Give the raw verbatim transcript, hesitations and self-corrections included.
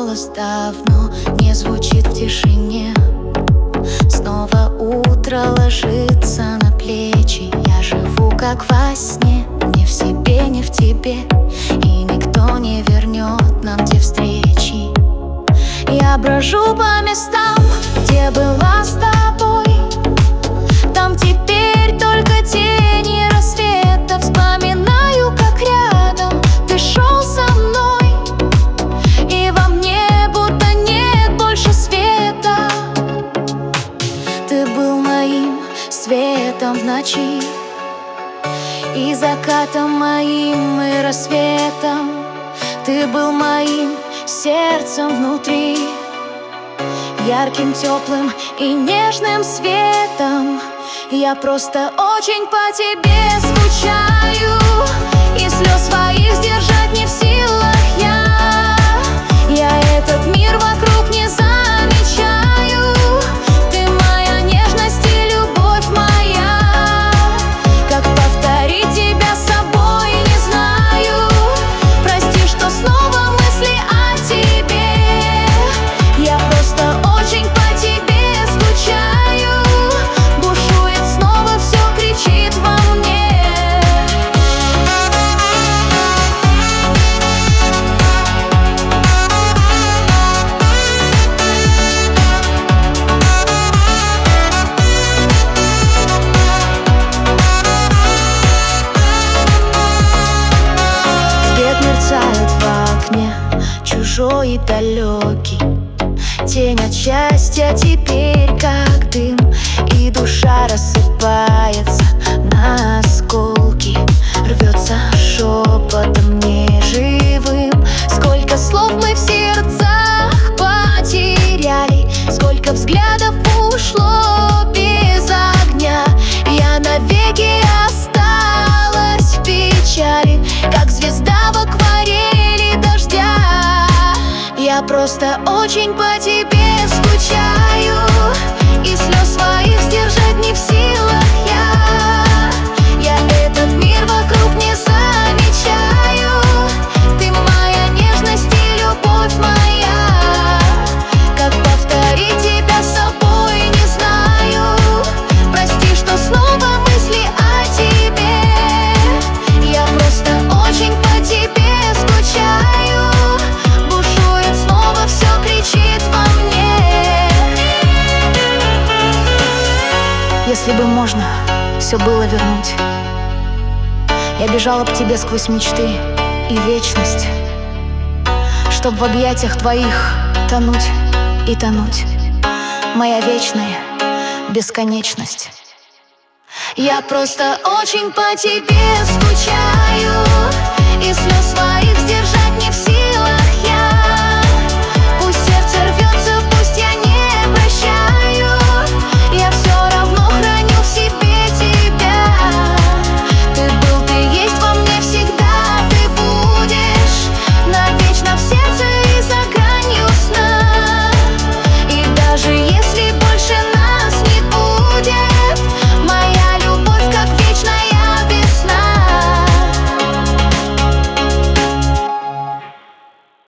голос давно не звучит в тишине. Снова утро ложится на плечи. Я живу как во сне, не в себе, не в тебе. И никто не вернет нам те встречи. Я брожу по местам, где была с тобой. Там теперь только тени рассвета. Вспоминаю, как рядом ты шел со мной, и во мне будто нет больше света. Ты был моим светом в ночи, и закатом моим, и рассветом. Ты был моим сердцем внутри, ярким, теплым и нежным светом. Я просто очень по тебе скучаю, и слез своих сдержать не в силах я. Я этот мир вокруг не замечаю. Ты моя нежность и любовь моя. Как повторить тебя с собой, не знаю. Прости, что снова мысли о тебе. Я просто очень по тебе скучаю. Бушует снова, все кричит во мне. Свет мерцает в окне, чужой и далекий. Тень от счастья теперь как дым, и душа рассыпается на осколки. Рвется шепотом неживым. Сколько слов мы в сердцах потеряли, сколько взглядов ушло без огня. Я навеки осталась в печали, как звезда в акварели дождя. Я просто очень по тебе скучаю, и слез своих сдержать не в силах я. Я этот мир вокруг не замечаю. Ты моя нежность и любовь моя. Как повторить тебя с собой, не знаю. Прости, что снова мысли о тебе. Я просто очень по тебе скучаю. Бушует снова, все кричит во мне. Если бы можно все было вернуть, я бежала б к тебе сквозь мечты и вечность, чтоб в объятиях твоих тонуть и тонуть. Моя вечная бесконечность. Я просто очень по тебе скучаю, и слез своих